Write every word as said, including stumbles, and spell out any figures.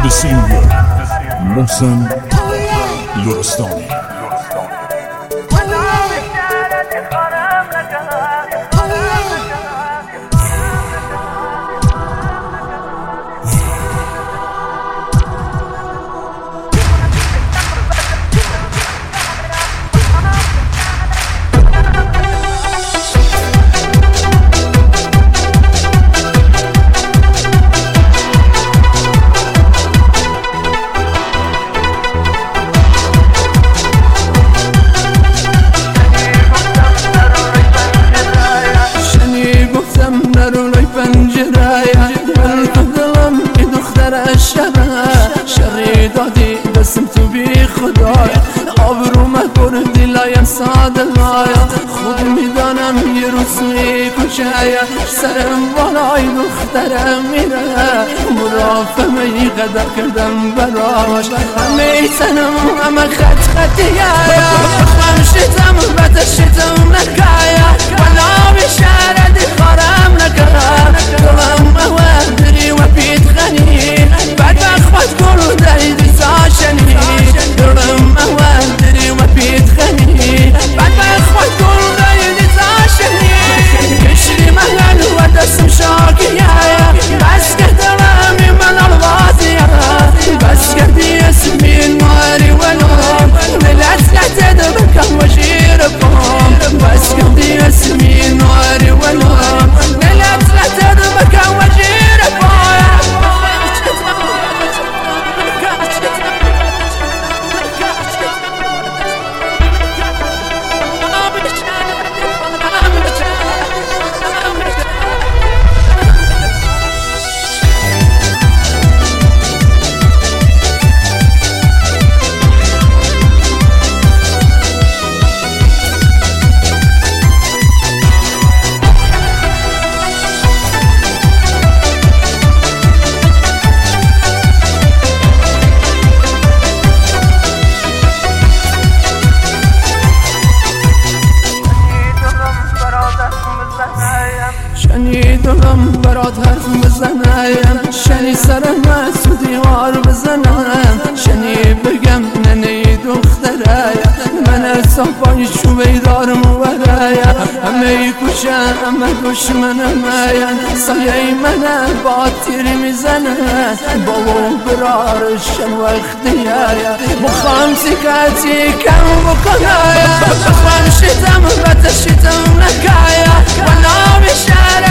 سینگر محسن لرستانی. شری دادی دستم تو بی خدای آبرو مکن دلایم ساده لایا خود میدانم یه روزی کجایا سرم بالای دخترم میره مرافمه ای قدر کردم براش همه تنم همه خط خطیه هم شدم بده شدم نکایا ولا بشارد خارم نکرم دلم اوادری و بیت غنی بعد اخوات کلو داید ساشنی دلم اوادری و بیت غنی بعد اخوات کلو داید ساشنی کشری مهل و دستم شاکیه بس که دلمی من الوازیه بس کردی اسمی نواری ولوم ملت نتد بکم و جیرکم بس کردی اسمی نواری ولوم ملت نتد بکم و جیرکم شنی دلم برات حرف بزنم شنی سرم تو دیوار بزنم شنی بگم ننه دختره من ارسان پای چوبه دارم و برایا همه کشه همه دشمنم سایه من با تیر میزنه بابا برارشن وقتیه مخوام سکتی کم بکنه بخوام شدم بتشیدم نکایا ولا بشاره